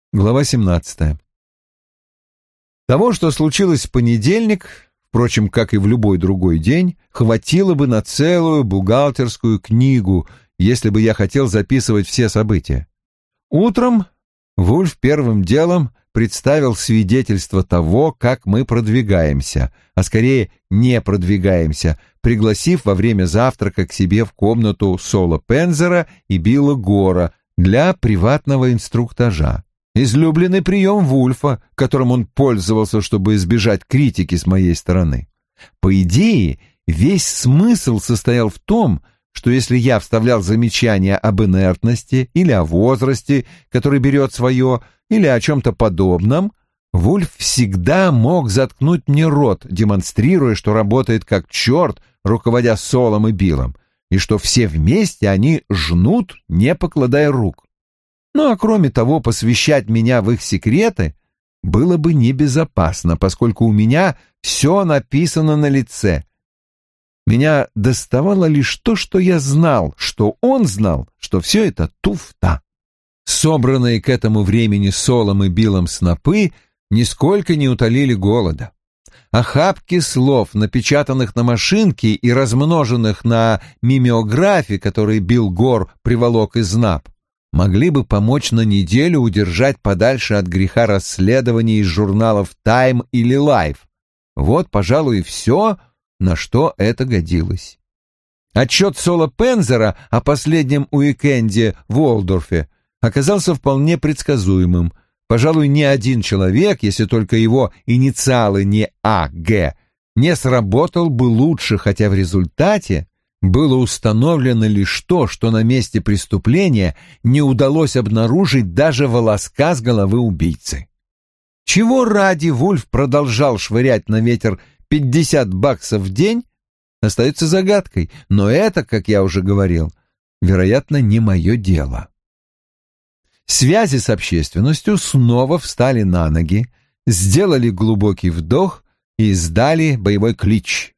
Глава 17. Того, что случилось в понедельник, впрочем, как и в любой другой день, хватило бы на целую бухгалтерскую книгу, если бы я хотел записывать все события. Утром Вульф первым делом представил свидетельство того, как мы продвигаемся, а скорее не продвигаемся, пригласив во время завтрака к себе в комнату Сола Пензера и Билла Гора для приватного инструктажа. Излюбленный прием Вульфа, которым он пользовался, чтобы избежать критики с моей стороны. По идее, весь смысл состоял в том, что если я вставлял замечания об инертности или о возрасте, который берет свое, или о чем-то подобном, Вульф всегда мог заткнуть мне рот, демонстрируя, что работает как черт, руководя Солом и Биллом, и что все вместе они жнут, не покладая рук. Ну а кроме того, посвящать меня в их секреты было бы небезопасно, поскольку у меня все написано на лице. Меня доставало лишь то, что я знал, что он знал, что все это туфта. Собранные к этому времени Солом и Биллом снопы нисколько не утолили голода. Охапки слов, напечатанных на машинке и размноженных на мимеографе, которые Билл Гор приволок из НАП, могли бы помочь на неделю удержать подальше от греха расследований из журналов «Тайм» или «Лайф». Вот, пожалуй, и все, на что это годилось. Отчет Сола Пензера о последнем уикенде в Уолдорфе оказался вполне предсказуемым. Пожалуй, ни один человек, если только его инициалы не А.Г., не сработал бы лучше, хотя в результате было установлено лишь то, что на месте преступления не удалось обнаружить даже волоска с головы убийцы. Чего ради Вульф продолжал швырять на ветер $50 в день, остается загадкой, но это, как я уже говорил, вероятно, не мое дело. Связи с общественностью снова встали на ноги, сделали глубокий вдох и издали боевой клич.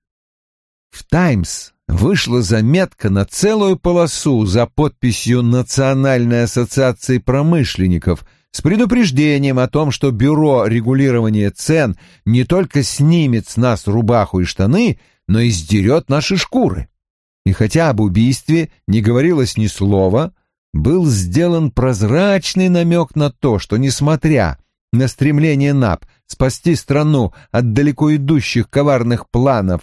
В «Таймс» вышла заметка на целую полосу за подписью Национальной ассоциации промышленников с предупреждением о том, что Бюро регулирования цен не только снимет с нас рубаху и штаны, но и сдерет наши шкуры. И хотя об убийстве не говорилось ни слова, был сделан прозрачный намек на то, что, несмотря на стремление НАП спасти страну от далеко идущих коварных планов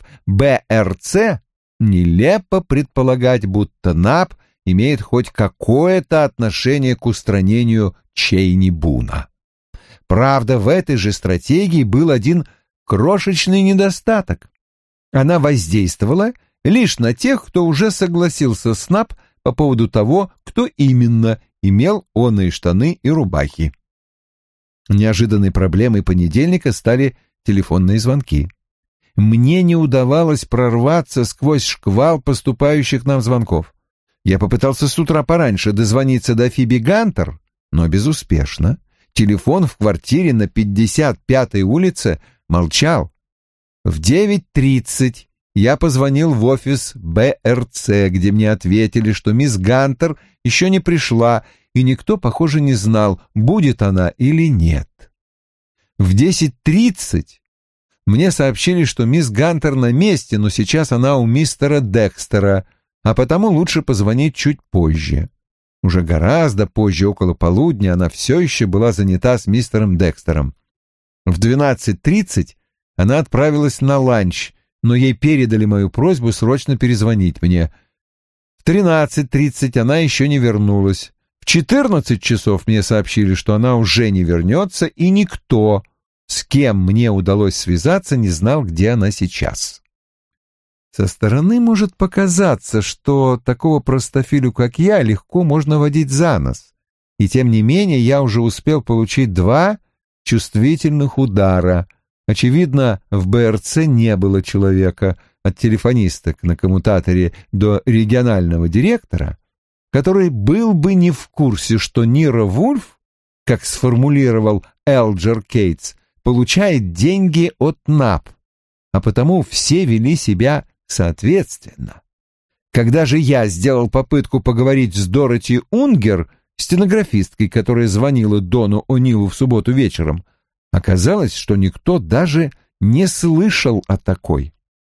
БРЦ, нелепо предполагать, будто НАП имеет хоть какое-то отношение к устранению Чейни Буна. Правда, в этой же стратегии был один крошечный недостаток. Она воздействовала лишь на тех, кто уже согласился с НАП по поводу того, кто именно имел оные штаны и рубахи. Неожиданной проблемой понедельника стали телефонные звонки. Мне не удавалось прорваться сквозь шквал поступающих нам звонков. Я попытался с утра пораньше дозвониться до Фиби Гантер, но безуспешно. Телефон в квартире на 55-й улице молчал. В 9:30 я позвонил в офис БРЦ, где мне ответили, что мисс Гантер еще не пришла, и никто, похоже, не знал, будет она или нет. В 10:30 мне сообщили, что мисс Гантер на месте, но сейчас она у мистера Декстера, а потому лучше позвонить чуть позже. Уже гораздо позже, около полудня, она все еще была занята с мистером Декстером. В 12:30 она отправилась на ланч, но ей передали мою просьбу срочно перезвонить мне. В 13:30 она еще не вернулась. В 14 часов мне сообщили, что она уже не вернется, и никто, с кем мне удалось связаться, не знал, где она сейчас. Со стороны может показаться, что такого простофилю, как я, легко можно водить за нос. И тем не менее я уже успел получить 2 чувствительных удара. Очевидно, в БРЦ не было человека, от телефонисток на коммутаторе до регионального директора, который был бы не в курсе, что Ниро Вульф, как сформулировал Элджер Кейтс, получает деньги от НАП, а потому все вели себя соответственно. Когда же я сделал попытку поговорить с Дороти Унгер, стенографисткой, которая звонила Дону О'Нилу в субботу вечером. Оказалось, что никто даже не слышал о такой.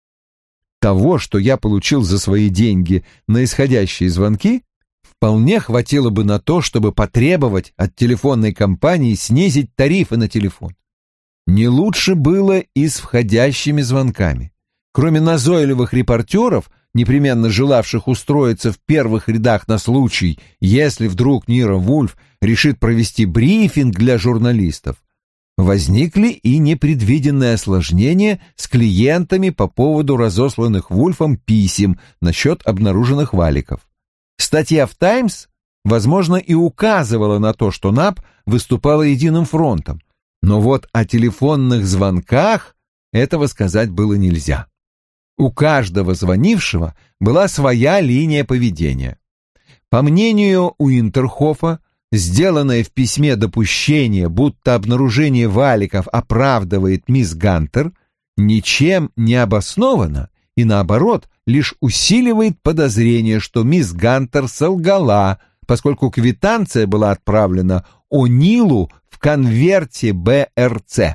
Того, что я получил за свои деньги на исходящие звонки, вполне хватило бы на то, чтобы потребовать от телефонной компании снизить тарифы на телефон. Не лучше было и с входящими звонками. Кроме назойливых репортеров, непременно желавших устроиться в первых рядах на случай, если вдруг Ниро Вульф решит провести брифинг для журналистов, возникли и непредвиденные осложнения с клиентами по поводу разосланных Вульфом писем насчет обнаруженных валиков. Статья в «Таймс», возможно, и указывала на то, что НАП выступала единым фронтом, но вот о телефонных звонках этого сказать было нельзя. У каждого звонившего была своя линия поведения. По мнению Уинтерхофа, сделанное в письме допущение, будто обнаружение валиков оправдывает мисс Гантер, ничем не обосновано и, наоборот, лишь усиливает подозрение, что мисс Гантер солгала, поскольку квитанция была отправлена О'Нилу в конверте БРЦ.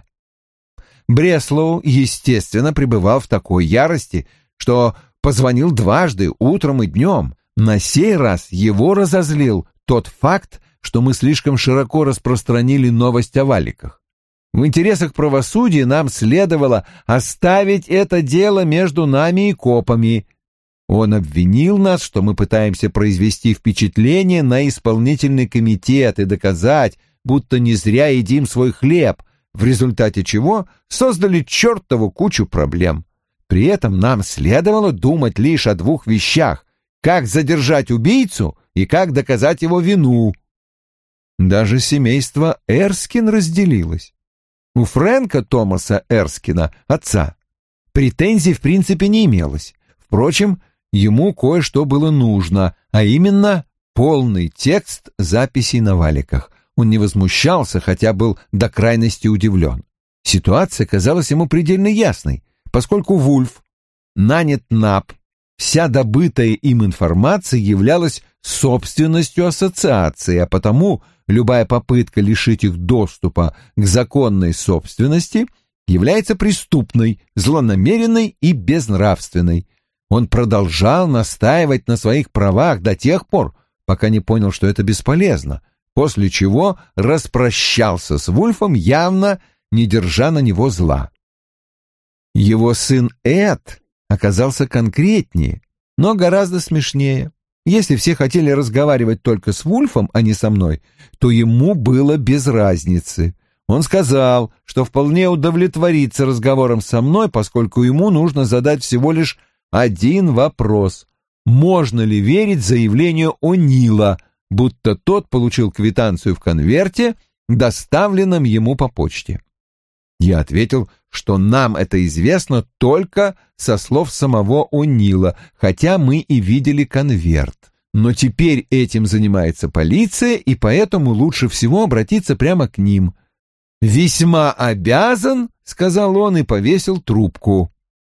Бреслоу, естественно, пребывал в такой ярости, что позвонил дважды, утром и днем. На сей раз его разозлил тот факт, что мы слишком широко распространили новость о валиках. В интересах правосудия нам следовало оставить это дело между нами и копами. Он обвинил нас, что мы пытаемся произвести впечатление на исполнительный комитет и доказать, будто не зря едим свой хлеб, в результате чего создали чертову кучу проблем. При этом нам следовало думать лишь о двух вещах: как задержать убийцу и как доказать его вину. Даже семейство Эрскин разделилось. У Фрэнка Томаса Эрскина, отца, претензий в принципе не имелось. Впрочем, ему кое-что было нужно, а именно полный текст записей на валиках. Он не возмущался, хотя был до крайности удивлен. Ситуация казалась ему предельно ясной. Поскольку Вульф нанят НАП, вся добытая им информация являлась собственностью ассоциации, а потому любая попытка лишить их доступа к законной собственности является преступной, злонамеренной и безнравственной. Он продолжал настаивать на своих правах до тех пор, пока не понял, что это бесполезно, после чего распрощался с Вульфом, явно не держа на него зла. Его сын Эд оказался конкретнее, но гораздо смешнее. Если все хотели разговаривать только с Вульфом, а не со мной, то ему было без разницы. Он сказал, что вполне удовлетворится разговором со мной, поскольку ему нужно задать всего лишь один вопрос: можно ли верить заявлению О'Нила, будто тот получил квитанцию в конверте, доставленном ему по почте. Я ответил, что нам это известно только со слов самого О'Нила, хотя мы и видели конверт. Но теперь этим занимается полиция, и поэтому лучше всего обратиться прямо к ним. «Весьма обязан», — сказал он и повесил трубку.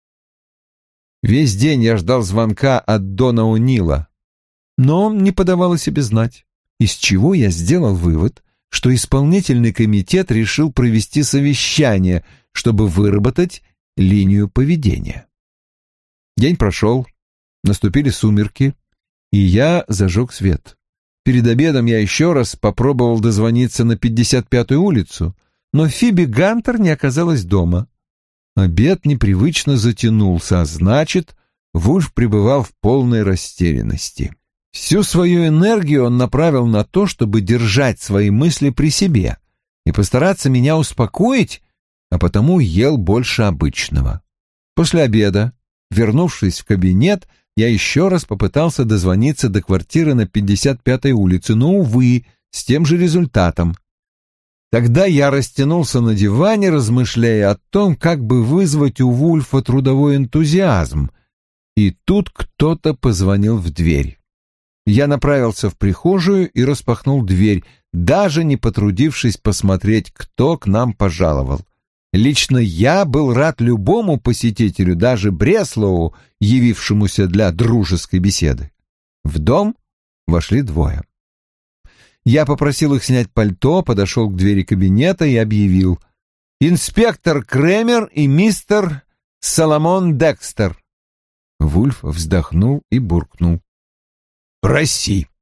Весь день я ждал звонка от Дона О'Нила, но он не подавал о себе знать, из чего я сделал вывод, что исполнительный комитет решил провести совещание, чтобы выработать линию поведения. День прошел, наступили сумерки, и я зажег свет. Перед обедом я еще раз попробовал дозвониться на 55-ю улицу, но Фиби Гантер не оказалась дома. Обед непривычно затянулся, а значит, Вульф пребывал в полной растерянности. Всю свою энергию он направил на то, чтобы держать свои мысли при себе и постараться меня успокоить, а потому ел больше обычного. После обеда, вернувшись в кабинет, я еще раз попытался дозвониться до квартиры на 55-й улице, но, увы, с тем же результатом. Тогда я растянулся на диване, размышляя о том, как бы вызвать у Вульфа трудовой энтузиазм, и тут кто-то позвонил в дверь. Я направился в прихожую и распахнул дверь, даже не потрудившись посмотреть, кто к нам пожаловал. Лично я был рад любому посетителю, даже Бреслоу, явившемуся для дружеской беседы. В дом вошли двое. Я попросил их снять пальто, подошел к двери кабинета и объявил: «Инспектор Кремер и мистер Соломон Декстер». Вульф вздохнул и буркнул: «Проси».